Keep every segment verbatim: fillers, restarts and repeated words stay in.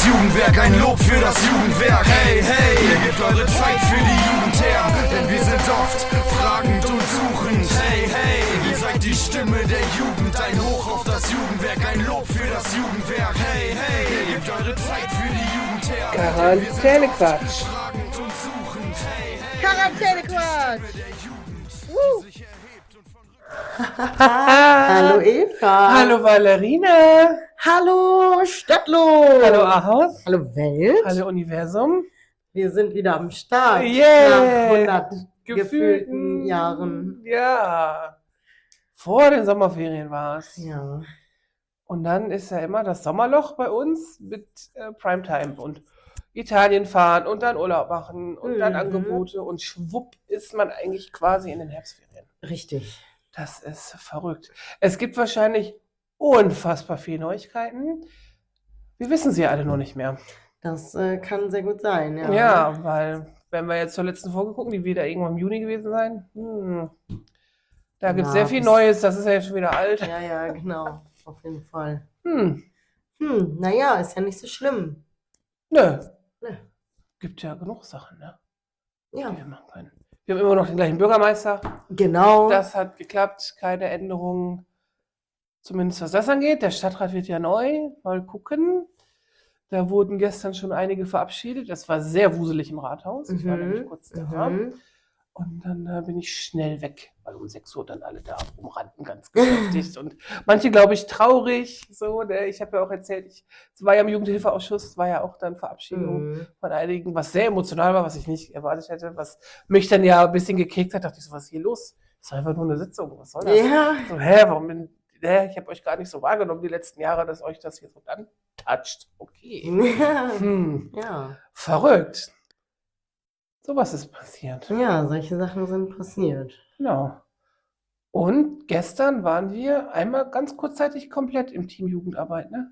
Jugendwerk, ein Lob für das Jugendwerk. Hey, hey, ihr gebt eure Zeit für die Jugend her, denn wir sind oft fragend und suchend. Hey, hey, ihr seid die Stimme der Jugend, ein Hoch auf das Jugendwerk, ein Lob für das Jugendwerk. Hey, hey, ihr gebt eure Zeit für die Jugend her. Quarantänequatsch. Quarantänequatsch. Uh. Hallo Eva. Hallo Valerina. Hallo Stadtlo. Hallo Ahaus. Hallo Welt. Hallo Universum. Wir sind wieder am Start. Yeah. Nach hundert Gefühlten gefühlten Jahren. Ja. Vor den Sommerferien war es. Ja. Und dann ist ja immer das Sommerloch bei uns mit äh, Primetime und Italien fahren und dann Urlaub machen und dann Mhm. Angebote und schwupp ist man eigentlich quasi in den Herbstferien. Richtig. Das ist verrückt. Es gibt wahrscheinlich unfassbar viele Neuigkeiten. Wir wissen sie alle noch nicht mehr. Das äh, kann sehr gut sein, ja. Ja, weil, wenn wir jetzt zur letzten Folge gucken, die wird ja irgendwann im Juni gewesen sein, hm, da gibt es Ja, sehr viel bis- Neues, das ist ja jetzt schon wieder alt. Ja, ja, genau. Auf jeden Fall. Hm, Hm, naja, ist ja nicht so schlimm. nö. Nö. Gibt ja genug Sachen, ne, Ja, die wir machen können. Wir haben immer noch den gleichen Bürgermeister. genau. Das hat geklappt, keine Änderungen. Zumindest was das angeht. Der Stadtrat wird ja neu. Mal gucken. Da wurden gestern schon einige verabschiedet. Das war sehr wuselig im Rathaus. Ich war nämlich kurz da. Mhm. Und dann äh, bin ich schnell weg, weil um sechs Uhr dann alle da rumrannten, ganz beschäftigt. Und manche, glaube ich, traurig. So, ne? Ich habe ja auch erzählt, ich es war ja im Jugendhilfeausschuss, war ja auch dann Verabschiedung Mhm. von einigen, was sehr emotional war, was ich nicht erwartet hätte, was mich dann ja ein bisschen gekriegt hat. Dachte ich so, was ist hier los? Das war einfach nur eine Sitzung, was soll das? Ja. So, hä, warum bin hä, ich habe euch gar nicht so wahrgenommen die letzten Jahre, dass euch das hier so dann toucht. Okay. Hm, Ja. verrückt. Sowas ist passiert. Ja, solche Sachen sind passiert. Genau. Und gestern waren wir einmal ganz kurzzeitig komplett im Team Jugendarbeit, ne?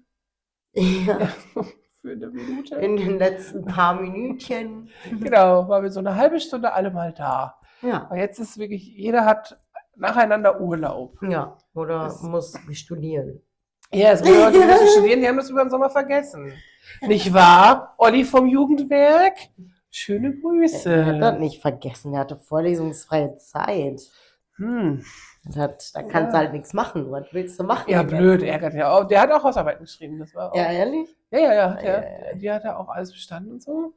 Ja. Für eine Minute. In den letzten paar Minütchen. Genau, waren wir so eine halbe Stunde alle mal da. Ja. Aber jetzt ist wirklich, jeder hat nacheinander Urlaub. Ja. Oder Das- muss studieren. Ja, es gibt Leute, die müssen studieren, die haben das über den Sommer vergessen. Nicht wahr? Olli vom Jugendwerk? Schöne Grüße. Er hat das nicht vergessen. Er hatte vorlesungsfreie Zeit. Hm. Das hat, da kannst du Ja. halt nichts machen. Was willst du machen? Ja, die blöd, ganze- ärgert ja auch. Der hat auch Hausarbeiten geschrieben. Das war auch, Ja, ehrlich? ja, ja, ja, hat Ja, er. ja, ja. Die hat er auch alles bestanden und so.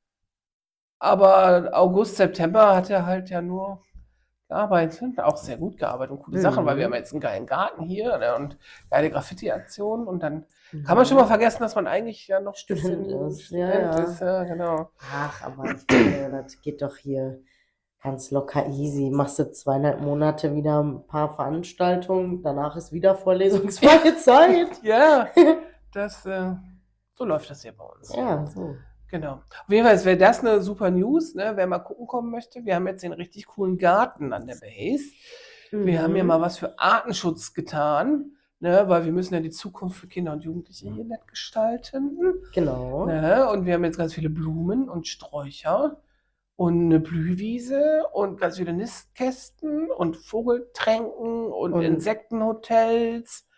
Aber August, September hat er halt ja nur gearbeitet. Auch sehr gut gearbeitet und coole Mhm. Sachen, weil wir haben jetzt einen geilen Garten hier, ne, und geile Graffiti-Aktionen. Und dann kann man schon mal vergessen, dass man eigentlich ja noch ein Student bisschen ist, ja, Student ja. ist. Ja, genau. Ach, aber ich finde, das geht doch hier ganz locker easy. Machst du zweieinhalb Monate wieder ein paar Veranstaltungen, danach ist wieder vorlesungsfreie Zeit. Ja, das, äh, so läuft das hier bei uns. Ja, so. Genau. Auf jeden Fall wäre das eine super News, ne? Wer mal gucken kommen möchte. Wir haben jetzt den richtig coolen Garten an der Base. Wir haben hier Mhm. mal was für Artenschutz getan, ne? Weil wir müssen ja die Zukunft für Kinder und Jugendliche hier nett gestalten. Genau. Ne? Und wir haben jetzt ganz viele Blumen und Sträucher und eine Blühwiese und ganz viele Nistkästen und Vogeltränken und, Und- Insektenhotels,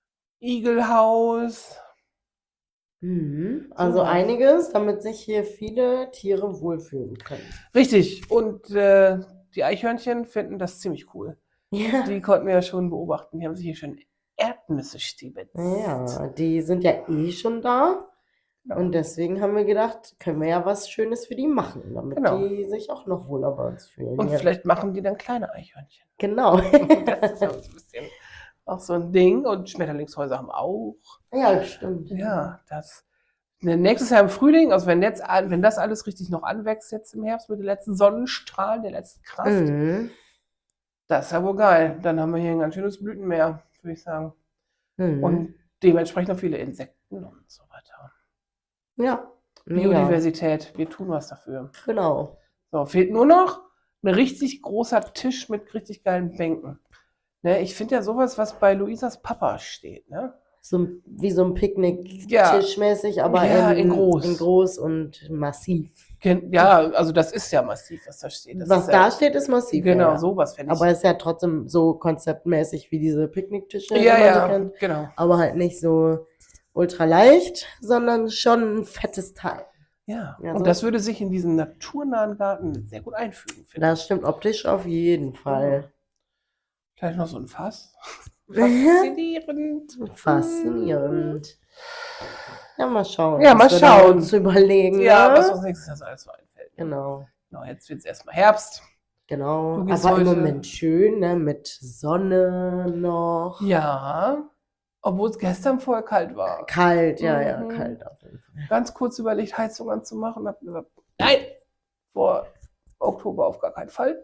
Igelhaus. Mhm. Also Sowas. einiges, damit sich hier viele Tiere wohlfühlen können. Richtig. Und äh, die Eichhörnchen finden das ziemlich cool. Ja. Die konnten wir ja schon beobachten. Die haben sich hier schön Erdnüsse stibitzt. Ja, die sind ja eh schon da. Genau. Und deswegen haben wir gedacht, können wir ja was Schönes für die machen, damit Genau. die sich auch noch wohler bei uns fühlen. Und Ja. vielleicht machen die dann kleine Eichhörnchen. Genau. Das ist ja so ein bisschen auch so ein Ding. Und Schmetterlingshäuser haben auch. Ja, stimmt. Ja, das. Ne, nächstes Jahr im Frühling, also wenn jetzt, all- wenn das alles richtig noch anwächst jetzt im Herbst mit den letzten Sonnenstrahlen, der letzten Kraft, Mhm. das ist ja wohl geil. Dann haben wir hier ein ganz schönes Blütenmeer, würde ich sagen. Mhm. Und dementsprechend noch viele Insekten und so weiter. ja, mega. Biodiversität, wir tun was dafür. Genau. So, fehlt nur noch ein richtig großer Tisch mit richtig geilen Bänken. Ne, ich finde ja sowas, was bei Luisas Papa steht, ne? So ein- wie so ein Picknick Ja. tischmäßig, aber Ja, in, in groß. in groß und massiv. Ken- Ja, also das ist ja massiv, was da steht. Das Was ist da ja, steht, ist massiv. Genau, ja. sowas fände ich. Aber ist ja trotzdem so konzeptmäßig wie diese Picknicktische, die ja, man so ja, kennt. genau. Aber halt nicht so ultra leicht, sondern schon ein fettes Teil. Ja, Ja, und so. das würde sich in diesen naturnahen Garten sehr gut einfügen, finde ich. Das stimmt optisch auf jeden Fall. Vielleicht noch so ein Fass. Faszinierend. Faszinierend. Ja, mal schauen. Ja, mal was wir da schauen. uns überlegen. Ja, ne? was uns nächstes Jahr so alles so einfällt. Genau. Genau, jetzt wird es erstmal Herbst. Genau. Du gehst Aber im heute- Moment schön, ne? Mit Sonne noch. Ja, obwohl es gestern vorher kalt war. Kalt, ja, ja, Mhm. kalt auf jeden Fall. Ganz kurz überlegt, Heizung anzumachen und habe gesagt, nein, vor Oktober auf gar keinen Fall.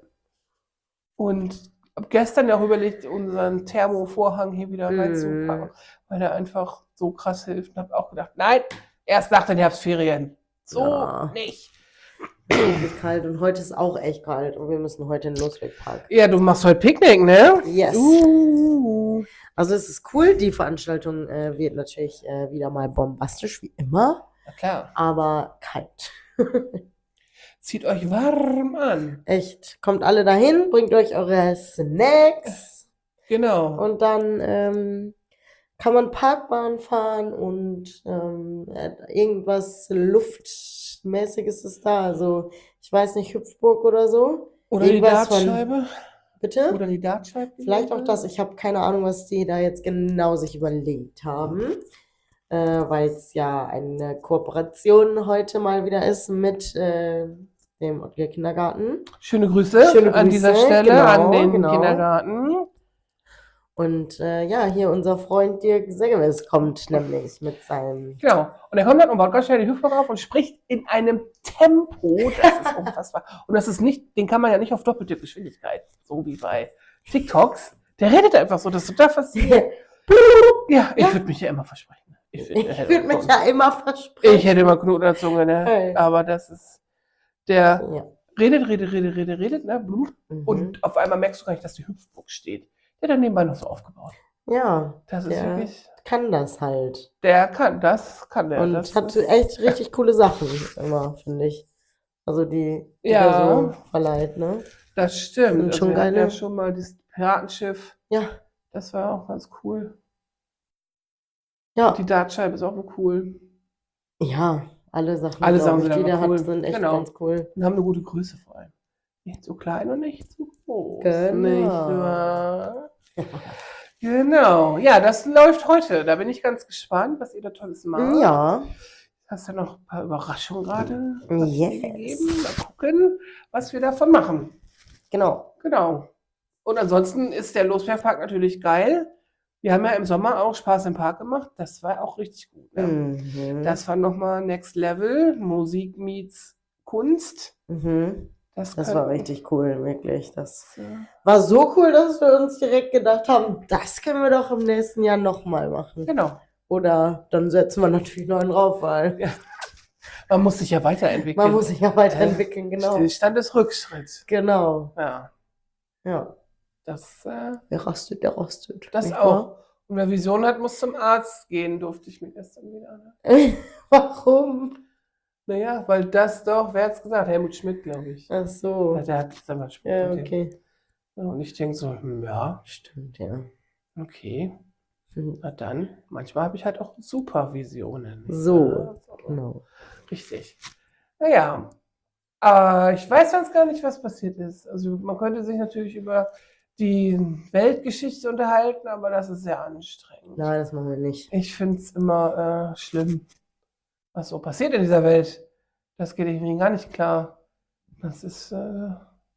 Und habe gestern ja auch überlegt, unseren Thermovorhang hier wieder Mhm. reinzupacken, weil der einfach so krass hilft. Und habe auch gedacht, nein, erst nach den Herbstferien. So Ja. nicht. Wirklich kalt und heute ist auch echt kalt und wir müssen heute in den Loswegpark. Ja, du machst heute Picknick, ne? Yes. Uh. Also es ist cool, die Veranstaltung äh, wird natürlich äh, wieder mal bombastisch, wie immer, Na klar. aber kalt. Zieht euch warm an. Echt. Kommt alle dahin, bringt euch eure Snacks Genau. und dann ähm, kann man Parkbahn fahren und ähm, äh, irgendwas Luftmäßiges ist da. Also ich weiß nicht, Hüpfburg oder so. Oder die irgendwas von- Dartscheibe. Bitte? Oder die Dartscheibe. Vielleicht auch das. Ich habe keine Ahnung, was die da jetzt genau sich überlegt haben, äh, weil es ja eine Kooperation heute mal wieder ist mit äh, dem Ottger Kindergarten. Schöne Grüße, Schöne an dieser Grüße, Stelle genau, an den genau. Kindergarten. Und äh, ja, hier unser Freund Dirk Seggemes kommt nämlich mit seinem. Genau. Und er kommt dann und baut ganz schnell die Hüfte auf und spricht in einem Tempo, das ist unfassbar. Und das ist nicht, den kann man ja nicht auf doppelte Geschwindigkeit, so wie bei TikToks. Der redet einfach so, das ist total faszinierend. Ja, ich Ja. würde mich ja immer versprechen. Ich, würd- Ich würde mich ja immer versprechen. Ich hätte immer Knoten an der Zunge, ne? Hey. Aber das ist, der Ja. redet, redet, redet, redet, redet, ne? Blut. Mhm. Und auf einmal merkst du gar nicht, dass die Hüpfburg steht. Der hat dann nebenbei noch so aufgebaut. Ja, Das ist der wirklich, kann das halt. der kann, das kann der. Und das hat ist, echt richtig coole Sachen immer, finde ich. Also die, die Ja. er so verleiht, ne? das stimmt. sind Also schon wir hatten geile- ja schon mal das Piratenschiff. Ja, Das war auch ganz cool. ja. Die Dartscheibe ist auch cool. Ja, alle Sachen, Alle glaub Sachen ich, sind die der aber cool. hat, sind echt Genau. ganz cool. Und haben eine gute Größe vor allem. Nicht zu klein und nicht zu groß. Genau. Nicht wahr? Genau. Ja, das läuft heute. Da bin ich ganz gespannt, was ihr da Tolles macht. Ja, Hast du noch ein paar Überraschungen gerade? Yes. gegeben? Mal gucken, was wir davon machen. genau. Genau. Und ansonsten ist der Losbergpark natürlich geil. Wir haben ja im Sommer auch Spaß im Park gemacht. Das war auch richtig gut. Ne? Mhm. Das war nochmal Next Level. Musik meets Kunst. Mhm. Das, Das könnten- war richtig cool, wirklich. Das Ja. war so cool, dass wir uns direkt gedacht haben, das können wir doch im nächsten Jahr nochmal machen. Genau. Oder dann setzen wir natürlich noch einen drauf, weil Man muss sich ja weiterentwickeln. man muss sich ja weiterentwickeln, genau. Stillstand ist Rückschritt. Genau. Ja. Ja. Das, äh, Wer rastet, der rastet. das nicht auch. Und wer Vision hat, muss zum Arzt gehen, durfte ich mir gestern wieder. Ne? wahr? Warum? Naja, weil das doch, wer hat's gesagt? Helmut Schmidt, glaube ich. Ach so. Ja, der hat es einmal Spruch Ja, mit dem. okay. Und ich denke so, hm, ja, Stimmt, ja. okay. Mhm. Na dann, manchmal habe ich halt auch Supervisionen. So, Ja, so. Genau. Richtig. Naja, äh, ich weiß ganz gar nicht, was passiert ist. Also man könnte sich natürlich über die Weltgeschichte unterhalten, aber das ist sehr anstrengend. Nein, das machen wir nicht. Ich finde es immer äh, schlimm, was so passiert in dieser Welt. Das geht irgendwie gar nicht klar. Das ist äh,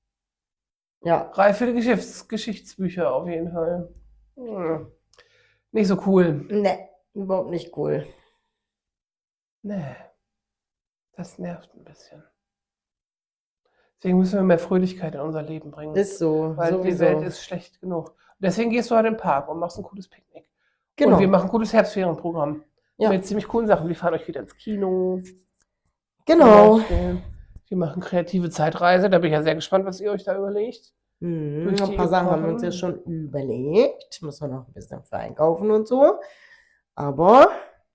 Ja. reif für die Geschäfts Geschichtsbücher auf jeden Fall. Hm. Nicht so cool. Ne, überhaupt nicht cool. Nee, das nervt ein bisschen. Deswegen müssen wir mehr Fröhlichkeit in unser Leben bringen. Ist so. weil die sowieso. Welt ist schlecht genug. Und deswegen gehst du halt in den Park und machst ein cooles Picknick. Genau. Und wir machen ein gutes Herbstferienprogramm. Ja. Mit ziemlich coolen Sachen. Wir fahren euch wieder ins Kino. Genau. Wir machen kreative Zeitreise. Da bin ich ja sehr gespannt, was ihr euch da überlegt. Mhm. Durch Ein die paar Sachen haben wir uns Wochen. ja schon überlegt. Müssen wir noch ein bisschen für einkaufen und so. Aber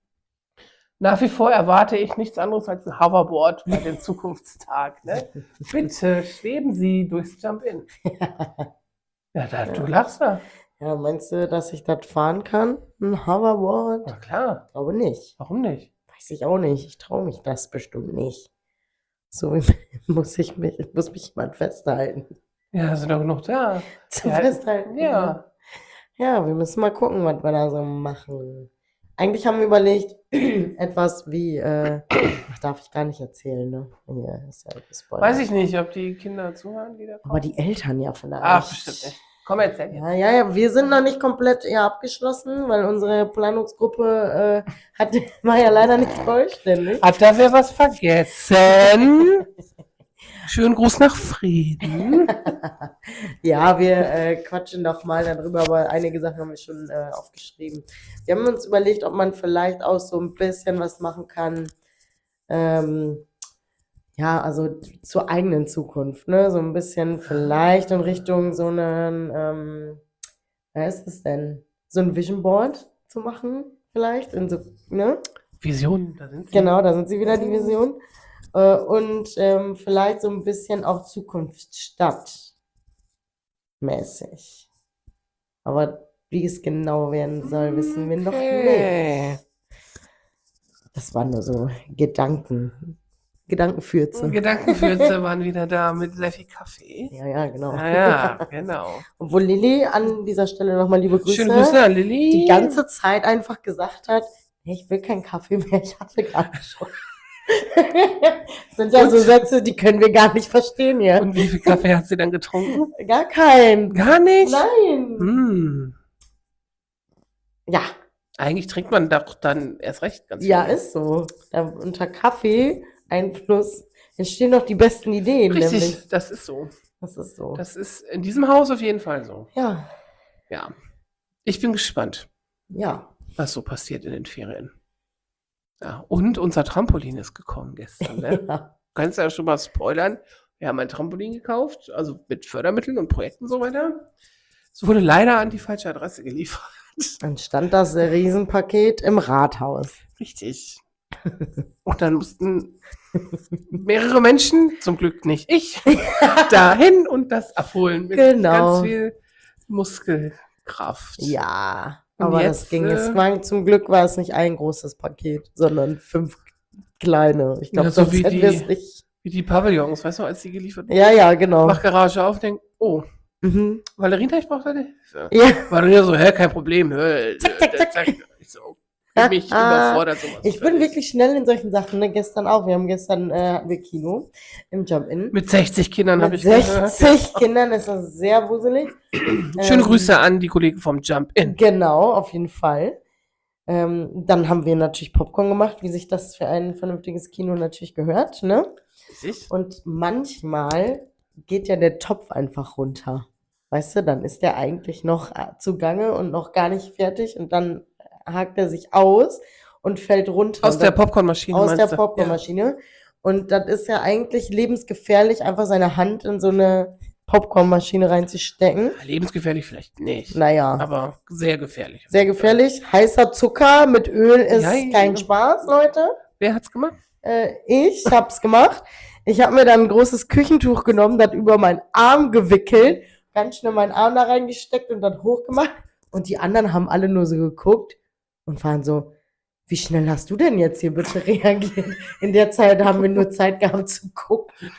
Nach wie vor erwarte ich nichts anderes als ein Hoverboard bei dem Zukunftstag. Ne? Bitte schweben Sie durchs Jump-In. Ja, da, du lachst da. Ja, meinst du, dass ich das fahren kann? Ein Hoverboard? Na klar, Glaube nicht. warum nicht? Weiß ich auch nicht. Ich traue mich das bestimmt nicht. So wie muss ich mich, muss mich jemand festhalten. Ja, sind doch genug da. Zum Ja, Festhalten. ne? Ja. Ja, wir müssen mal gucken, was wir da so machen. Eigentlich haben wir überlegt, etwas wie, äh, ach, darf ich gar nicht erzählen, ne? Hier ist ja gespoilert. Weiß ich nicht, ob die Kinder zuhören, die da kommen. Aber die Eltern ja vielleicht. Ach, bestimmt nicht. Komm, erzähl. Ja, ja, ja, wir sind noch nicht komplett eher abgeschlossen, weil unsere Planungsgruppe äh, hat, war ja leider nicht vollständig. Hat da wer was vergessen? Schönen Gruß nach Frieden. Ja, wir äh, quatschen noch mal darüber, aber einige Sachen haben wir schon äh, aufgeschrieben. Wir haben uns überlegt, ob man vielleicht auch so ein bisschen was machen kann, ähm, ja, also zur eigenen Zukunft, ne? So ein bisschen vielleicht in Richtung so einen, ähm, wer ist es denn? So ein Vision Board zu machen, vielleicht, in so, ne? Visionen, da sind sie. Genau, da sind sie wieder, die Vision. Äh, und ähm, vielleicht so ein bisschen auch Zukunftsstadt mäßig. Aber wie es genau werden soll, wissen wir noch nicht. Okay. Das waren nur so Gedanken. Gedankenfürze. Gedankenfürze waren wieder da mit sehr viel Kaffee. Ja, ja, genau. Ja, ja, genau. Obwohl Lilly an dieser Stelle nochmal liebe Grüße, Schöne Grüße an Lilly. die ganze Zeit einfach gesagt hat, hey, ich will keinen Kaffee mehr, ich hatte gerade schon. Das sind ja so Sätze, die können wir gar nicht verstehen hier. Und wie viel Kaffee hat sie dann getrunken? Gar keinen. Gar nicht? Nein. Hm. Ja, Eigentlich trinkt man doch dann erst recht ganz ja, viel. ist so. Da unter Kaffee-Einfluss entstehen noch die besten Ideen, Richtig, nämlich. das ist so. Das ist so. Das ist in diesem Haus auf jeden Fall so. Ja, Ja. Ich bin gespannt, ja. was so passiert in den Ferien. Ja, und unser Trampolin ist gekommen gestern. Ne? ja. Du kannst ja schon mal spoilern. Wir haben ein Trampolin gekauft, also mit Fördermitteln und Projekten und so weiter. Es wurde leider an die falsche Adresse geliefert. Dann stand das Riesenpaket im Rathaus. Richtig. Und dann mussten mehrere Menschen, zum Glück nicht ich, dahin und das abholen mit Genau. ganz viel Muskelkraft. Ja, Und aber jetzt, das ging. äh, Es war, zum Glück war es nicht ein großes Paket, sondern fünf kleine. Ich glaube, Ja, so sonst wie hätten wir es die- nicht. Wie die Pavillons, weißt du, als die geliefert wurden. Ja, ja, genau. Mach Garage auf, denk, oh, Mhm. Valerina, ich brauche deine Hilfe. Ja, Valerina so, hä, kein Problem. Hä, Zack, zack, äh, zack. Ich so, bin mich überfordert. Sowas. ich bin wirklich schnell in solchen Sachen. Ne? Gestern auch. Wir haben gestern äh, hatten wir Kino im Jump-In. Mit sechzig Kindern habe Mit ich gehört. sechzig Kindern ist das sehr wuselig. Schöne Ähm, Grüße an die Kollegen vom Jump-In. Genau, auf jeden Fall. Ähm, dann haben wir natürlich Popcorn gemacht, wie sich das für ein vernünftiges Kino natürlich gehört. Ne? Richtig? Und manchmal geht ja der Topf einfach runter. Weißt du, dann ist der eigentlich noch äh, zugange und noch gar nicht fertig und dann hakt er sich aus und fällt runter. Aus Und der dann- Popcornmaschine, aus meinst der du? Popcornmaschine. Und das ist ja eigentlich lebensgefährlich, einfach seine Hand in so eine Popcornmaschine reinzustecken. Ja, lebensgefährlich vielleicht nicht. Naja, Aber sehr gefährlich. sehr gefährlich. Heißer Zucker mit Öl ist Ja, ja. kein Spaß, Leute. Wer hat's gemacht? Äh, ich hab's gemacht. Ich habe mir dann ein großes Küchentuch genommen, das über meinen Arm gewickelt, ganz schnell meinen Arm da reingesteckt und dann hochgemacht. Und die anderen haben alle nur so geguckt und waren so, wie schnell hast du denn jetzt hier bitte reagiert? In der Zeit haben wir nur Zeit gehabt zu gucken.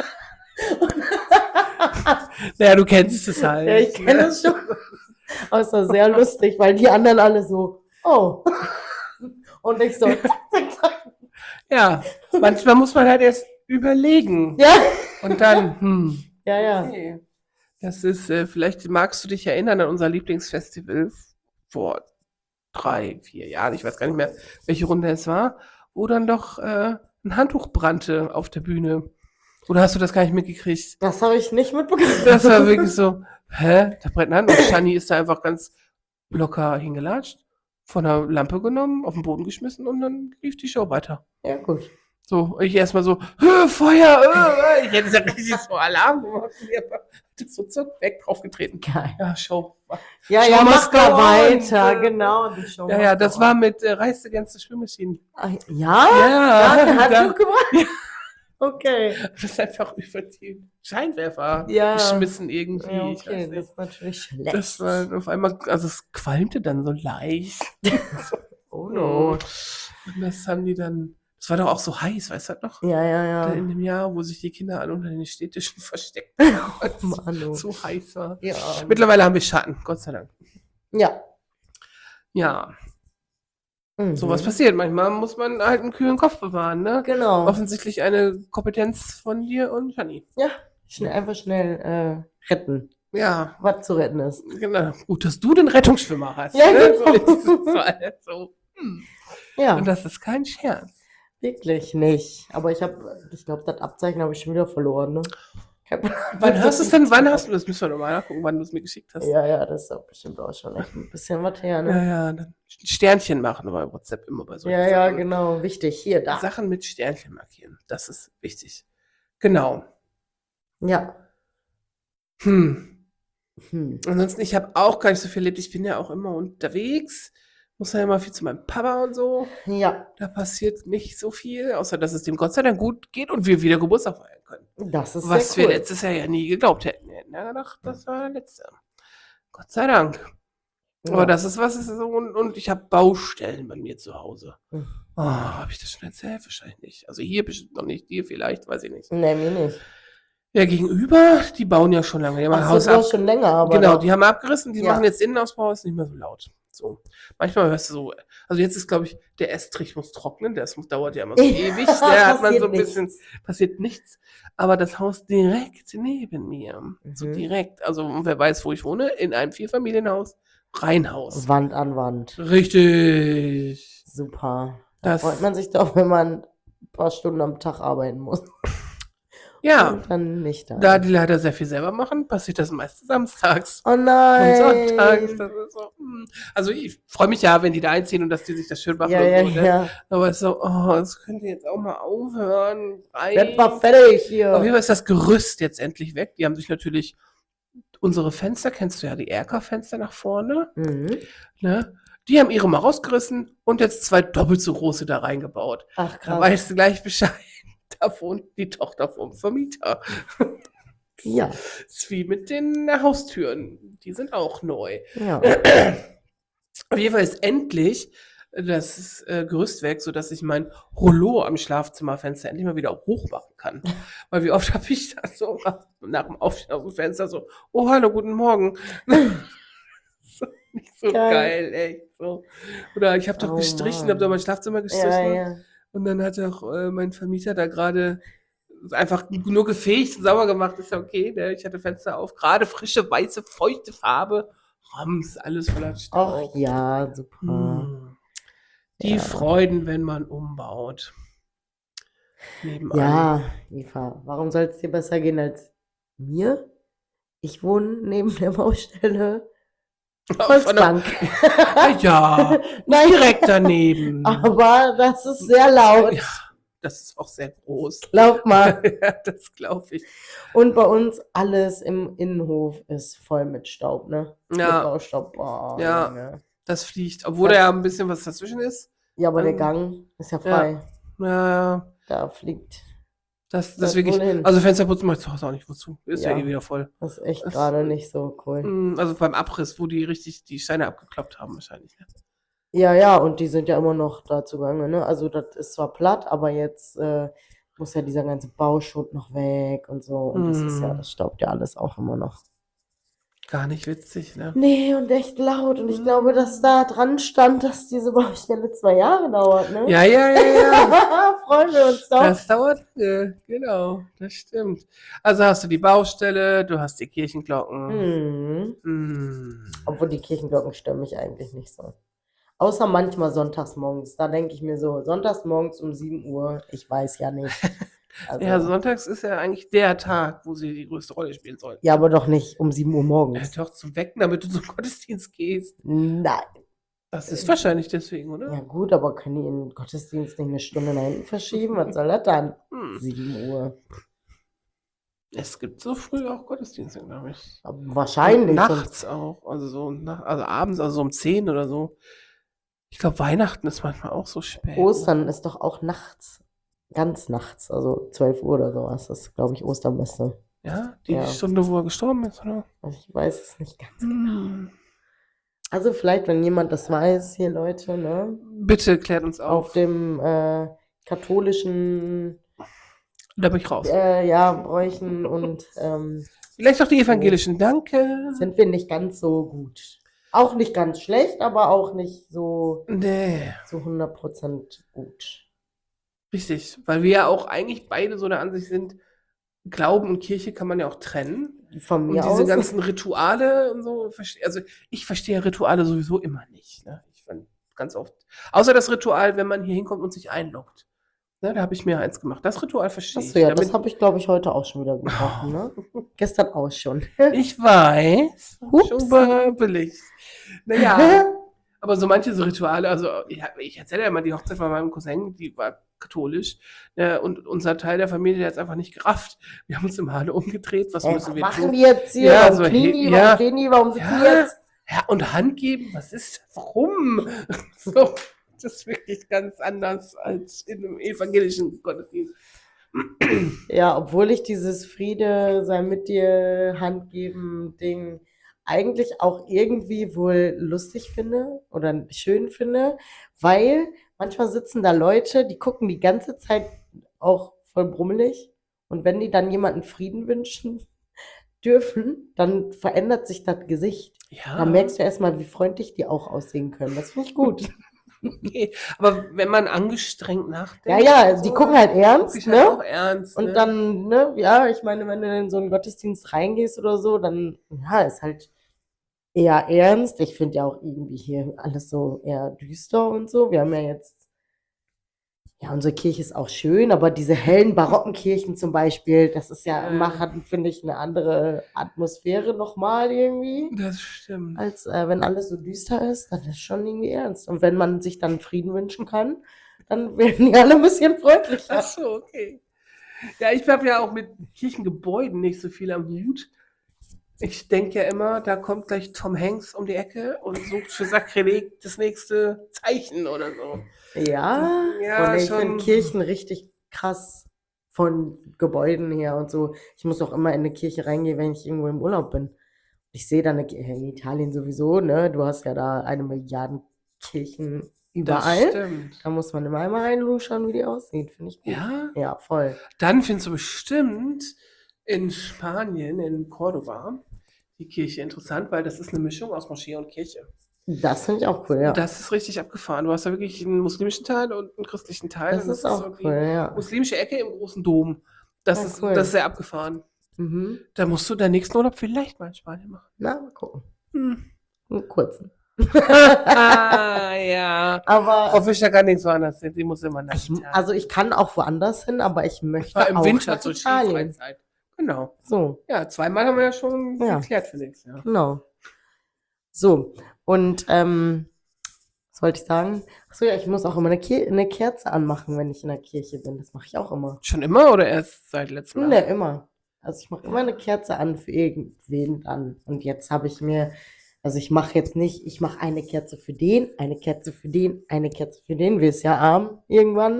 Naja, du kennst es halt. Ja, ich kenne es schon. Aber es war sehr lustig, weil die anderen alle so, oh. Und ich so, zack, zack, zack. Ja, manchmal muss man halt erst überlegen. Ja, Und dann, hm. ja, ja. Okay. Das ist, äh, vielleicht magst du dich erinnern an unser Lieblingsfestival vor drei, vier Jahren, ich weiß gar nicht mehr, welche Runde es war, wo dann doch äh, ein Handtuch brannte auf der Bühne. Oder hast du das gar nicht mitgekriegt? Das habe ich nicht mitbekommen. Das war wirklich so, hä? Da brennt ein Hand. Und Shani ist da einfach ganz locker hingelatscht, von der Lampe genommen, auf den Boden geschmissen und dann lief die Show weiter. Ja, gut. So, ich erstmal so, "Hö, Feuer, äh, äh." Ich hätte gesagt, richtig so Alarm gemacht. Ich hab das so zuck weg draufgetreten. Geil. Ja, Show. Ja, Show ja, must mach mal go on. weiter, genau. Die Show Ja, must ja, go das on. war mit äh, Reis against the Schwimmmaschinen. Ah, ja? Ja, Ja, hat da- Handtuch gebracht? Okay. Das ist einfach über die Scheinwerfer Ja. geschmissen irgendwie. Ja, Ich okay, weiß das nicht. ist natürlich schlecht. Das war auf einmal, also es qualmte dann so leicht. oh no. Und das haben die dann, das war doch auch so heiß, weißt du das noch? Ja, ja, Da ja. in dem Jahr, wo sich die Kinder alle unter den Städtischen versteckt haben, weil es Manu. so heiß war. Ja. Mittlerweile haben wir Schatten, Gott sei Dank. Ja. Ja, Mhm. sowas passiert. Manchmal muss man halt einen kühlen Kopf bewahren, ne? Genau. Offensichtlich eine Kompetenz von dir und Shani. Ja, schnell, einfach schnell äh, retten, Ja, was zu retten ist. genau. Gut, dass du den Rettungsschwimmer hast. Ja, ne? genau. So in diesem Fall. So. Hm. Ja, Und das ist kein Scherz. wirklich nicht. Aber ich habe, ich glaube, das Abzeichen habe ich schon wieder verloren, ne? Kein Plan, Wann was hast du das es denn? ist. Wann hast du das? Müssen wir nochmal nachgucken, wann du es mir geschickt hast. Ja, ja, das ist auch bestimmt auch schon echt ein bisschen was her, Ja, ne? ja, dann Sternchen machen bei WhatsApp immer bei solchen Ja, ja, Sachen. genau. Wichtig. Hier, da. Sachen mit Sternchen markieren. Das ist wichtig. Genau. Ja. Hm. Hm. Ansonsten, ich habe auch gar nicht so viel erlebt. Ich bin ja auch immer unterwegs. Muss ja immer viel zu meinem Papa und so. Ja, Da passiert nicht so viel, außer dass es dem Gott sei Dank gut geht und wir wieder Geburtstag feiern können. das ist Was sehr wir cool. letztes Jahr ja nie geglaubt hätten. Wir hätten ja gedacht, das war der letzte. Gott sei Dank. Aber Ja. das ist was, ist so, und, und ich habe Baustellen bei mir zu Hause. Hm. Oh, habe ich das schon erzählt? Wahrscheinlich nicht. Also hier bestimmt noch nicht, dir vielleicht, weiß ich nicht. Nee, mir nicht. Ja, gegenüber, die bauen ja schon lange. Die haben ein Ach Haus so, du ab. hast schon länger, aber Genau, noch- die haben abgerissen, die Ja. machen jetzt Innenausbau, ist nicht mehr so laut. So. Manchmal hörst du so, also jetzt ist, glaube ich, der Estrich muss trocknen, das muss, dauert ja immer so Ja, ewig. Da hat man passiert so ein bisschen, nichts. passiert nichts. Aber das Haus direkt neben mir, so Mhm. direkt, also wer weiß, wo ich wohne, in einem Vierfamilienhaus, Reihenhaus. Wand an Wand. Richtig. Super. Da Das- freut man sich doch, wenn man ein paar Stunden am Tag arbeiten muss. Ja, Und dann nicht da. da die leider sehr viel selber machen, passiert das meistens samstags. oh Und nein. sonntags, das ist so, hm. Also ich freue mich ja, wenn die da einziehen und dass die sich das schön machen Ja, und ja, so, ne? ja. Aber es ist so, oh, das könnte jetzt auch mal aufhören. Werd mal fertig Auf jeden hier. Fall ist das Gerüst jetzt endlich weg. Die haben sich natürlich unsere Fenster, kennst du ja, die Erker-Fenster nach vorne, Mhm. ne? Die haben ihre mal rausgerissen und jetzt zwei doppelt so große da reingebaut. Ach Da krass. weißt du gleich Bescheid. Da wohnt die Tochter vom Vermieter. Ja. Das ist wie mit den Haustüren. Die sind auch neu. Ja. Auf jeden Fall ist endlich das äh, Gerüst weg, sodass ich mein Rollo am Schlafzimmerfenster endlich mal wieder hoch machen kann. Weil wie oft habe ich das so nach dem Aufstehen aus dem Fenster so, oh hallo, guten Morgen. So, nicht so geil, Geil. echt. So. Oder ich habe doch Oh gestrichen, Mann. habe da mein Schlafzimmer gestrichen. Ja, ja. Und dann hat auch äh, mein Vermieter da gerade einfach nur gefegt und sauber gemacht. Ist ja okay, ne? Ich hatte Fenster auf. Gerade frische, weiße, feuchte Farbe. Rams, alles voller Staub. Ach ja, super. Hm. Die Ja. Freuden, wenn man umbaut. Nebenan. Ja, Eva, warum soll es dir besser gehen als mir? Ich wohne neben der Baustelle Von der- Volksbank. Ja, Nein, direkt daneben. aber das ist sehr laut. Ja, das ist auch sehr groß. Glaub mal. Ja, das glaube ich. Und bei uns alles im Innenhof ist voll mit Staub, ne? Mit Ja, Baustaub. Boah, Ja. Junge. das fliegt. Obwohl da ja ein bisschen was dazwischen ist. Ja, aber der Ähm, Gang ist ja frei. Ja, Da fliegt das, das das wirklich. wohl hin. Also Fensterputzen mache ich zu Hause auch nicht. Wozu? Ist ja, Ja. eh wieder voll. Das ist echt Das- gerade nicht so cool. Mm, Also beim Abriss, wo die richtig die Steine abgekloppt haben, wahrscheinlich. Ne? Ja, ja, und die sind ja immer noch da zugange, ne? Also das ist zwar platt, aber jetzt äh, muss ja dieser ganze Bauschutt noch weg und so. Und das ist ja, Mm. das staubt ja alles auch immer noch. Gar nicht witzig, ne? Nee, und echt laut. Und ich glaube, dass da dran stand, dass diese Baustelle zwei Jahre dauert, ne? Ja, ja, ja, ja. Freuen wir uns doch. Das dauert, äh, genau, das stimmt. Also hast du die Baustelle, du hast die Kirchenglocken. Mhm. Mm. Obwohl die Kirchenglocken stören mich eigentlich nicht so. Außer manchmal sonntags morgens. Da denke ich mir so, sonntags morgens um sieben Uhr, ich weiß ja nicht. Also, Ja, sonntags ist ja eigentlich der Tag, wo sie die größte Rolle spielen sollen. ja, aber doch nicht um sieben Uhr Ja, morgens. doch zum Wecken, damit du zum Gottesdienst gehst. Nein. Das ist wahrscheinlich deswegen, oder? Ja gut, aber können die den Gottesdienst nicht eine Stunde nach hinten verschieben? Was soll das dann? Hm. sieben Uhr. Es gibt so früh auch Gottesdienste, glaube ich. Aber wahrscheinlich. Und sonst- nachts auch, also so nach, also abends, also so um zehn oder so. Ich glaube, Weihnachten ist manchmal auch so spät. Ostern ist doch auch nachts. ganz nachts, also zwölf Uhr oder sowas. Das ist, glaube ich, Ostermesse. Ja, die Ja. Stunde, wo er gestorben ist, oder? Also ich weiß es nicht ganz genau. Hm. Also vielleicht, wenn jemand das weiß, hier Leute, ne? Bitte klärt uns Auf auf. dem äh, katholischen Da bin ich raus. äh, ja, Bräuchen und ähm, Vielleicht auch die evangelischen. Danke. sind wir nicht ganz so gut. Auch nicht ganz schlecht, aber auch nicht so Nee, zu hundert Prozent gut. richtig. Weil wir ja auch eigentlich beide so der Ansicht sind, Glauben und Kirche kann man ja auch trennen. Von Und mir diese aus. ganzen Rituale und so, verste- also ich verstehe Rituale sowieso immer nicht. Ne? Ich find ganz oft. Außer das Ritual, wenn man hier hinkommt und sich einloggt. Ne, da habe ich mir eins gemacht. Das Ritual verstehe ich. Achso, ja, das Damit- habe ich, glaube ich, heute auch schon wieder gebrochen, ne? Gestern auch schon. ich weiß. Hups. Schon bebelig. Naja, aber so manche so Rituale, also ja, ich erzähle ja mal die Hochzeit von meinem Cousin, die war katholisch. Ja, und unser Teil der Familie, der hat es einfach nicht gerafft. Wir haben uns im Halle umgedreht. Was Ey, müssen was wir machen tun? die jetzt hier? Ja, warum so knien he- die? ja. Warum stehen die? Warum sitzen Ja. die jetzt? Ja, und Hand geben, was ist das? Warum? So, das ist wirklich ganz anders als in einem evangelischen Gottesdienst. Ja, obwohl ich dieses Friede sei mit dir Hand geben Ding eigentlich auch irgendwie wohl lustig finde oder schön finde, weil manchmal sitzen da Leute, die gucken die ganze Zeit auch voll brummelig und wenn die dann jemanden Frieden wünschen dürfen, dann verändert sich das Gesicht. Ja, Da merkst du erstmal, wie freundlich die auch aussehen können. Das finde ich gut. okay. Aber wenn man angestrengt nachdenkt. Ja, ja, die so, gucken halt guck ernst, ich halt ne? auch ernst. Und ne? dann, ne, ja, ich meine, wenn du in so einen Gottesdienst reingehst oder so, dann, ja, ist halt eher ernst. Ich finde ja auch irgendwie hier alles so eher düster und so. Wir haben ja jetzt, ja, unsere Kirche ist auch schön, aber diese hellen barocken Kirchen zum Beispiel, das ist ja, Ja. macht, finde ich, eine andere Atmosphäre nochmal irgendwie. Das stimmt. Als äh, wenn alles so düster ist, dann ist es schon irgendwie ernst. Und wenn man sich dann Frieden wünschen kann, dann werden die alle ein bisschen freundlicher. Ach so, okay. Ja, ich habe ja auch mit Kirchengebäuden nicht so viel am Hut. Ich denke ja immer, da kommt gleich Tom Hanks um die Ecke und sucht für Sakrileg das nächste Zeichen oder so. Ja, Ja, und ich schon. finde Kirchen richtig krass von Gebäuden her und so. Ich muss auch immer in eine Kirche reingehen, wenn ich irgendwo im Urlaub bin. Ich sehe da eine Kirche, in Italien sowieso, ne? Du hast ja da eine Milliarde Kirchen Das überall. stimmt. Da muss man immer einmal reinluschern, wie die aussehen, finde ich gut. Ja, Ja, voll. dann findest du bestimmt in Spanien, in Córdoba, die Kirche interessant, weil das ist eine Mischung aus Moschee und Kirche. Das finde ich auch cool, ja. Das, Das ist richtig abgefahren. Du hast da wirklich einen muslimischen Teil und einen christlichen Teil. und ist auch so die cool, ja. muslimische Ecke im großen Dom. Das, Ja, ist, cool. das ist sehr abgefahren. Mhm. Da musst du deinen nächsten Urlaub vielleicht mal in Spanien machen. Na, mal gucken. Hm. Einen kurzen. ah, ja. Aber Frau Fischer kann nichts woanders hin. Sie muss immer nach ich, Italien. also ich kann auch woanders hin, aber ich möchte Ah, im auch Winter nach zur Italien. Skifreizeit. Genau. So. Ja, zweimal haben wir ja schon Ja. geklärt, Felix. Ja. Genau. So, und ähm, was wollte ich sagen? Achso, ja, ich muss auch immer eine, Ke eine Kerze anmachen, wenn ich in der Kirche bin. Das mache ich auch immer. Schon immer oder erst seit letztem Jahr? Ne, immer. Also ich mache immer eine Kerze an für irgendwen dann. Und jetzt habe ich mir, also ich mache jetzt nicht, ich mache eine Kerze für den, eine Kerze für den, eine Kerze für den. Wir ist ja arm irgendwann.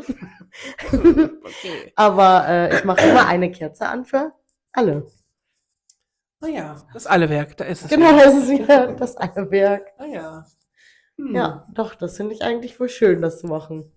Okay. Aber äh, ich mache immer eine Kerze an für alle. Ah ja, das alle Werk, da ist es. Genau, wieder. das ist wieder das eine Werk. Ah ja. Hm. Ja, doch, das finde ich eigentlich wohl schön, das zu machen.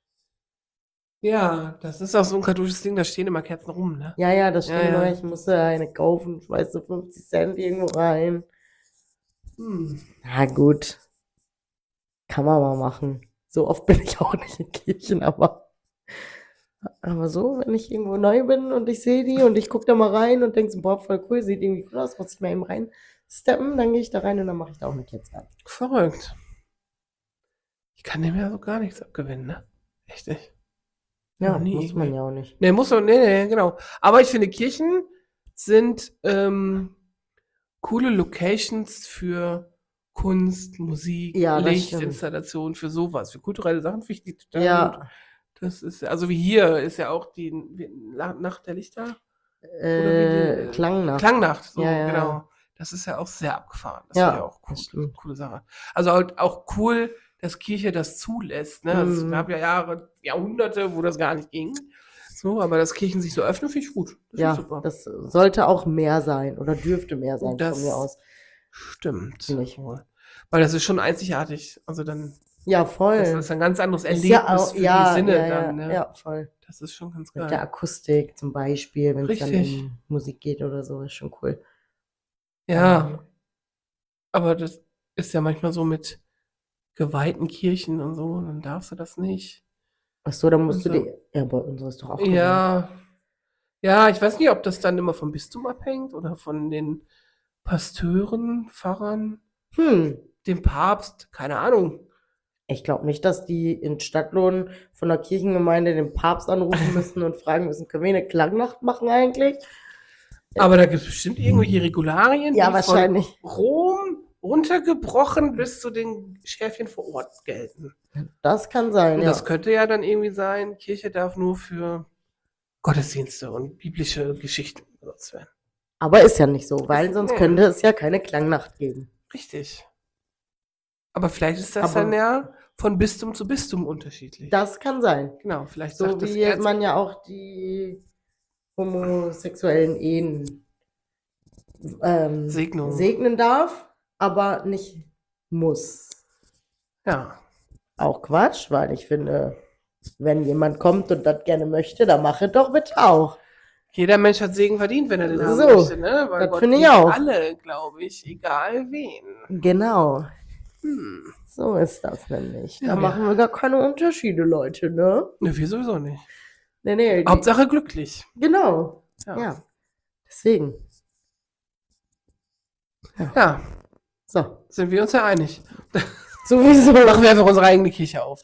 Ja, das ist auch so ein katholisches Ding, da stehen immer Kerzen rum, ne? Ja, ja, das Ja, stimmt. ja. nur, Ich musste eine kaufen, schmeiße fünfzig Cent irgendwo rein. Hm. Na gut, kann man mal machen. So oft bin ich auch nicht in Kirchen, aber, aber so, wenn ich irgendwo neu bin und ich sehe die und ich gucke da mal rein und denke so, boah, voll cool, sieht irgendwie cool aus, muss ich mal eben rein steppen, dann gehe ich da rein und dann mache ich da auch eine Kerze an. Verrückt. Ich kann dem ja so gar nichts abgewinnen, ne? Echt nicht. Ja, Noch nie muss man irgendwie. ja auch nicht. Nee, muss man, nee, nee, genau. Aber ich finde, Kirchen sind ähm, coole Locations für Kunst, Musik, Ja, das Licht, stimmt. Installation, für sowas, für kulturelle Sachen finde ich die total gut. Ja, Das ist, also wie hier ist ja auch die wie- La- Nacht der Lichter. äh, die- Klangnacht. Klangnacht, so, Ja, ja. genau. Das ist ja auch sehr abgefahren. Das Ja, finde ich auch cool, das stimmt. coole Sache. Also halt auch cool, dass Kirche das zulässt. Ne? Also, Mhm. es gab ja Jahre, Jahrhunderte, wo das gar nicht ging. So, aber dass Kirchen sich so öffnen, finde ich gut. Das Ja, ist super. das sollte auch mehr sein oder dürfte mehr sein Das von mir aus. stimmt. Finde ich. Weil das ist schon einzigartig. Also dann, Ja, das voll. ist ein ganz anderes Ist Erlebnis ja auch, für ja, die Sinne ja, ja, dann. Ne? ja, voll. Das ist schon ganz Mit der geil. Akustik zum Beispiel, wenn es dann Richtig. um Musik geht oder so, ist schon cool. Ja, aber das ist ja manchmal so mit geweihten Kirchen und so, dann darfst du das nicht. Ach so, dann musst du Also- die. Ja, bei uns ist doch auch gewollt. Ja, ja, ich weiß nicht, ob das dann immer vom Bistum abhängt oder von den Pasteuren, Pfarrern, Hm. dem Papst, keine Ahnung. Ich glaube nicht, dass die in Stadtlohn von der Kirchengemeinde den Papst anrufen müssen und fragen müssen, können wir eine Klangnacht machen eigentlich? Aber da gibt es bestimmt irgendwelche Regularien, Ja, die wahrscheinlich. von Rom runtergebrochen bis zu den Schärfchen vor Ort gelten. Das kann sein, Und ja. das könnte ja dann irgendwie sein, Kirche darf nur für Gottesdienste und biblische Geschichten benutzt werden. Aber ist ja nicht so, weil Ist- sonst nee. könnte es ja keine Klangnacht geben. Richtig. Aber vielleicht ist das Aber- dann ja von Bistum zu Bistum unterschiedlich. Das kann sein. Genau, vielleicht So sagt das wie Erz- man ja auch die homosexuellen Ehen ähm, Segnung. segnen darf, aber nicht muss. Ja, Auch Quatsch, weil ich finde, wenn jemand kommt und das gerne möchte, dann mache doch bitte auch. jeder Mensch hat Segen verdient, wenn er den haben So, möchte, ne? Weil das Gott finde ich liebt auch. alle, glaube ich, egal wen. Genau, Hm. so ist das nämlich. Ja, Da wir- machen wir gar keine Unterschiede, Leute, ne? Ne, wir sowieso nicht. Nee, nee, die, Hauptsache glücklich. genau, Ja. ja. Deswegen, ja, so, sind wir uns ja einig. sowieso. Machen wir einfach unsere eigene Kirche auf.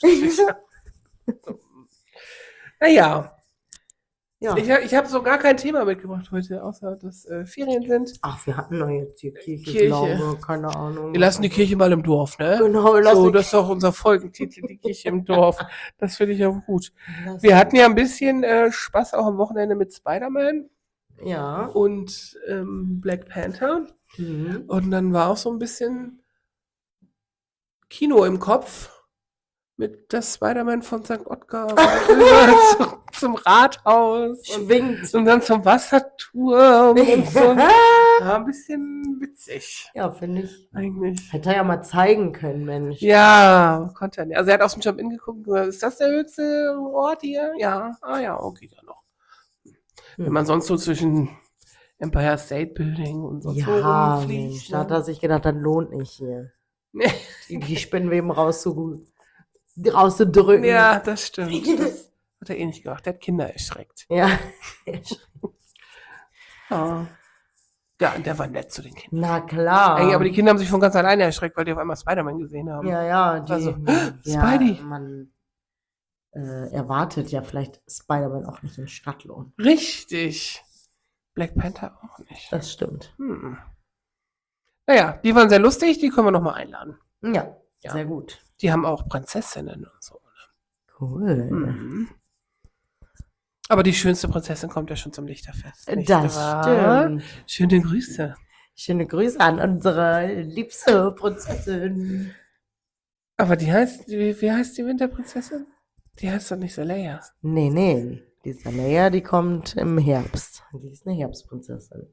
Naja, Ja. ich, ich habe so gar kein Thema mitgebracht heute, außer dass äh, Ferien sind. Ach, wir hatten doch jetzt hier Kirche, Kirche. Glaube, keine Ahnung. Wir lassen die Kirche mal im Dorf, ne? Genau, wir lassen So, die das ist doch unser Folgentitel, die Kirche im Dorf. Das finde ich auch gut. lassen- Wir hatten ja ein bisschen äh, Spaß auch am Wochenende mit Spider-Man Ja. und ähm, Black Panther. Mhm. Und dann war auch so ein bisschen Kino im Kopf mit der Spider-Man von Sankt Ottgar rüber zu, zum Rathaus und, Schwingt. und dann zum Wasserturm und so. War ein bisschen witzig, Ja, finde ich. eigentlich. Hätte er ja mal zeigen können, Mensch. Ja, konnte er nicht. Also er hat aus dem Jump-In geguckt und gesagt, ist das der höchste Ort hier? Ja, ah ja, okay, dann noch. Hm. Wenn man sonst so zwischen Empire State Building und sonst wo Ja, rumfliegt. Mensch, da hat er sich gedacht, das lohnt nicht hier. ne? Die, die Spinnweben rauszu, rauszudrücken. Ja, das stimmt. Das hat er eh nicht gemacht. Der hat Kinder erschreckt. Ja. Ja. Ja, und der war nett zu den Kindern. Na klar. Eigentlich, aber die Kinder haben sich von ganz alleine erschreckt, weil die auf einmal Spider-Man gesehen haben. Ja, ja, die, Also, ja, Spidey. man äh, erwartet ja vielleicht Spider-Man auch nicht in Stadtlohn. Richtig. Black Panther auch nicht. Das stimmt. Hm. Naja, die waren sehr lustig, die können wir nochmal einladen. Ja, Ja. sehr gut. Die haben auch Prinzessinnen und so. Cool. Mhm. Aber die schönste Prinzessin kommt ja schon zum Lichterfest. nicht Das wahr? stimmt. Schöne Grüße. Schöne Grüße an unsere liebste Prinzessin. Aber die heißt, wie, wie heißt die Winterprinzessin? Die heißt doch nicht Leia. Nee, nee. Die Salea, die kommt im Herbst. Die ist eine Herbstprinzessin.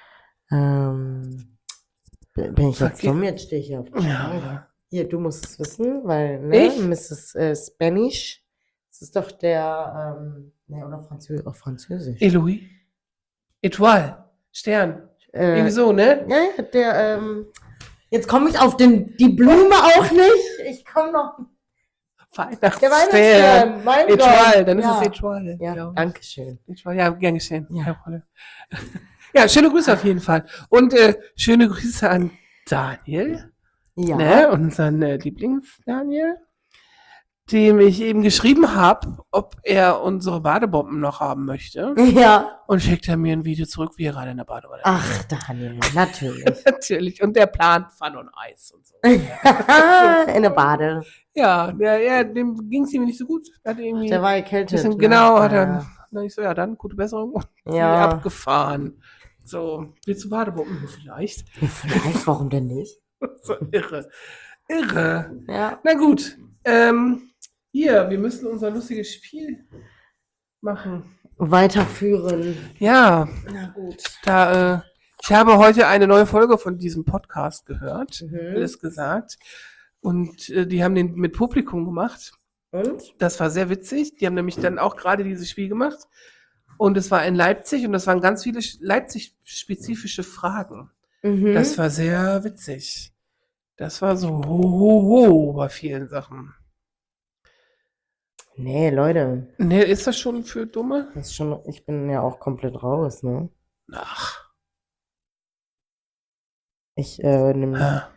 Ähm, bin bin ich jetzt Okay. dumm? Jetzt stehe ich hier auf der Ja. Schlange. Hier, du musst es wissen, weil, ne, Ich? Misses äh, Spanish, das ist doch der, ähm, ne, oder Französisch, auch Französisch. Eloise. Etoile. Stern. Äh, Irgendwie so, ne? ja, ja, der, ähm, jetzt komme ich auf den, die Blume auch nicht. Ich komme noch, der Weihnachtsstern. Weihnachtsstern, mein Etoile, Gott. dann ist ja. es Etoile. Ja, glaub ich. danke schön. Etoile. Ja, gern geschehen. Ja. Kein Problem. Ja, schöne Grüße auf jeden Fall. Und äh, schöne Grüße an Daniel. Ja. Ne, unseren äh, Lieblings-Daniel, dem ich eben geschrieben habe, ob er unsere Badebomben noch haben möchte. Ja. Und schickt er mir ein Video zurück, wie er gerade in der Badewanne ist. Ach, Daniel, natürlich. Natürlich. Und der plant Pfann und Eis und so. In der Bade. Ja, der, ja dem ging es ihm nicht so gut. Hat irgendwie Der war ein erkältet. bisschen, ne? genau, hat Ja. dann, dann ich so, ja, dann gute Besserung. Und Ja. abgefahren. So, willst du Badebomben vielleicht? Ja, vielleicht, warum denn nicht? So irre. Irre. Ja. Na gut. Ähm, hier, wir müssen unser lustiges Spiel machen. weiterführen. Ja, Na gut. da, äh, ich habe heute eine neue Folge von diesem Podcast gehört, Mhm. alles gesagt. Und äh, die haben den mit Publikum gemacht. Und? Das war sehr witzig. Die haben nämlich dann auch gerade dieses Spiel gemacht. Und es war in Leipzig und das waren ganz viele Sch- Leipzig-spezifische Fragen. Mhm. Das war sehr witzig. Das war so ho, ho, ho bei vielen Sachen. Nee, Leute, Ne, ist das schon für Dumme? das ist schon, ich bin ja auch komplett raus, ne? Ach. Ich äh, nehme. Ah.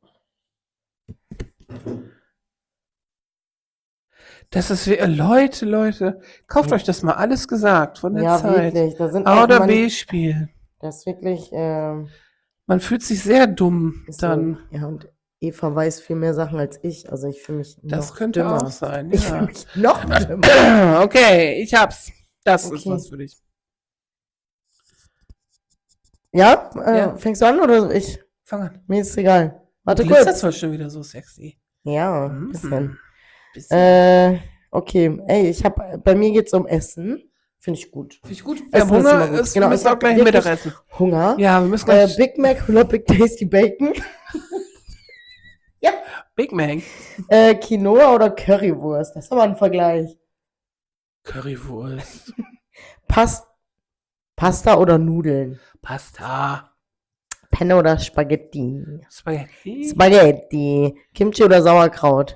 Das ist wie, Leute, Leute, kauft euch das mal, alles gesagt von der Ja, Zeit. wirklich. Da sind A auch oder man- B-Spiel. Das ist wirklich. ähm, Man fühlt sich sehr dumm ist so. dann. Ja, und Eva weiß viel mehr Sachen als ich. Also ich fühle mich Das noch könnte dümmer. auch sein, Ich ja. fühle mich noch dümmer. Okay, ich hab's. Das ist Okay. was für dich. Ja? Äh, Ja. Fängst du an oder soll ich? Fang an. Mir ist egal. Warte Du glitzert kurz. zwar schon wieder so sexy. Ja, ein Mhm. bisschen. Bisschen. Äh, okay. Ey, ich hab, bei mir geht's um Essen. Finde ich gut. Finde ich gut. Wir Essen haben ist Hunger. immer gut. Es, Genau, wir müssen ich auch hab gleich wirklich Mittagessen. Hunger. Ja, wir müssen Äh, gleich Big Mac oder Big Tasty Bacon. Big Mac. Äh, Quinoa oder Currywurst. Das ist aber ein Vergleich. Currywurst. Pas Pasta oder Nudeln. Pasta. Penne oder Spaghetti. Spaghetti. Spaghetti. Kimchi oder Sauerkraut.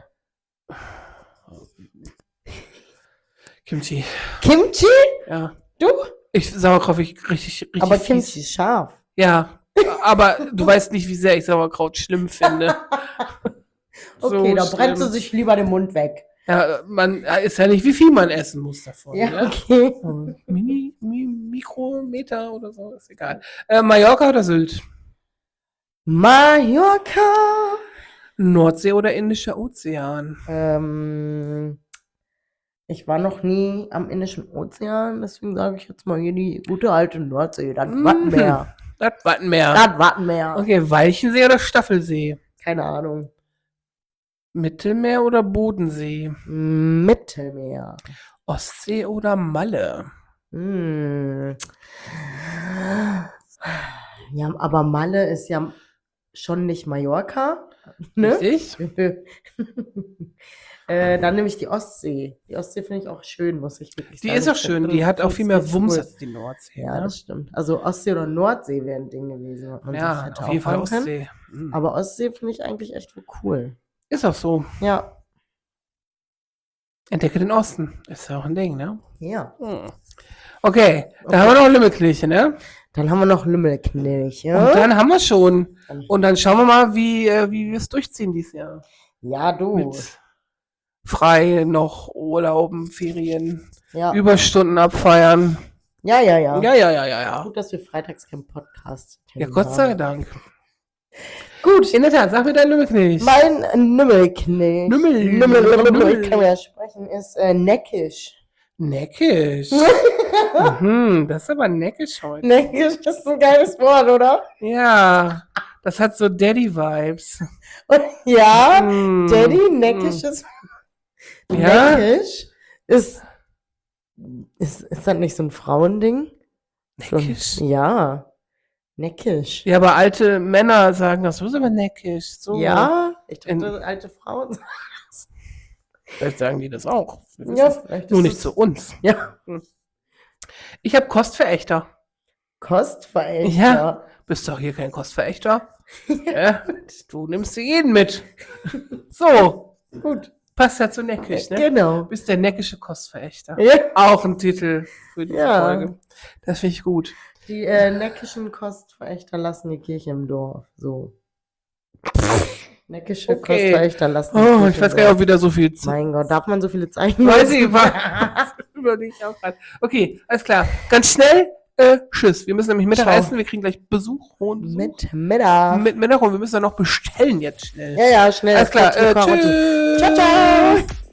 Kimchi. Kimchi? Ja. Du? Ich Sauerkraut ich richtig, richtig Aber fies. Kimchi ist scharf. Ja. Aber du weißt nicht, wie sehr ich Sauerkraut schlimm finde. Okay, da schlimm. brennst du sich lieber den Mund weg. Ja, man ist ja nicht, wie viel man essen muss davon. Ja, ne? okay. Mini, Mi, Mikrometer oder so, ist egal. Äh, Mallorca oder Sylt? Mallorca. Nordsee oder Indischer Ozean? Ähm, ich war noch nie am Indischen Ozean, deswegen sage ich jetzt mal hier die gute alte Nordsee. Das Mhm. Wattenmeer. Das Wattenmeer. Das Wattenmeer. Okay, Walchensee oder Staffelsee? Keine Ahnung. Mittelmeer oder Bodensee? Mittelmeer. Ostsee oder Malle? Hm. Ja, aber Malle ist ja schon nicht Mallorca. Ne? Richtig? äh, dann nehme ich die Ostsee. Die Ostsee finde ich auch schön, muss ich wirklich Die sagen. ist auch Ich schön, find- die hat auch viel mehr find's Wumms cool. als die Nordsee. Ja, ne? das stimmt. Also Ostsee oder Nordsee wäre ein Ding gewesen. was man sich Ja, hätte auf jeden Fall auffahren können. Ostsee. Mhm. Aber Ostsee finde ich eigentlich echt cool. Ist auch so. Ja. Entdecke den Osten. Ist ja auch ein Ding, ne? Ja. Hm. Okay, da Okay. haben wir noch Lümmelkirche, ne? Dann haben wir noch Lümmelknilche. Und dann haben wir schon. Dann- Und dann schauen wir mal, wie, äh, wie wir es durchziehen dieses Jahr. Ja, du. Mit frei, noch Urlauben, Ferien, Ja. Überstunden abfeiern. ja, ja, ja. Ja, ja, ja, ja, ja. Gut, dass wir freitags keinen Podcast Ja, Gott sei haben. Dank. Gut. In der Tat, sag mir dein Lümmelknecht. Mein Nümmelknecht. Nümmel- Nümmel, Nümmel, Nümmel. ich kann ja sprechen, ist äh, neckisch. Neckisch. mhm, das ist aber neckisch heute. Neckisch ist ein geiles Wort, oder? Ja, das hat so Daddy-Vibes. Und ja, Mm. Daddy, neckisch ist. Ja? Neckisch ist, ist. Ist das nicht so ein Frauending? So ein- Neckisch? Ja. Neckisch. Ja, aber alte Männer sagen das, du bist aber neckisch. So. Ja, ich In- dachte, alte Frauen sagen. Vielleicht sagen die das auch. Wir Ja, wissen's. vielleicht Nur ist nicht es- zu uns. Ja. Ich habe Kostverächter. Kostverächter. Ja. Bist doch hier kein Kostverächter. ja, du nimmst dir jeden mit. So, Gut. passt ja zu neckisch, ne? Genau. Du bist der neckische Kostverächter. Ja. Auch ein Titel für diese Ja. Folge. Das finde ich gut. Die äh, neckischen Kostverächter lassen die Kirche im Dorf. So. Neckische Okay. Kostverächter lassen die Oh, Kirche ich weiß im gar nicht, Dorf. ob wieder so viel zu. Mein Gott, darf man so viele Zeichen Weiß ich, nutzen? war, überlege ich auch gerade. Okay, alles klar. Ganz schnell, äh, tschüss. Wir müssen nämlich Mittag Ciao. essen. Wir kriegen gleich Besuch, hohen Besuch. Mit Mittag. Mit Mittag und wir müssen dann noch bestellen jetzt schnell. Ja, ja, schnell. Alles klar, Quatsch mit äh, Karotten. tschüss. Ciao, ciao.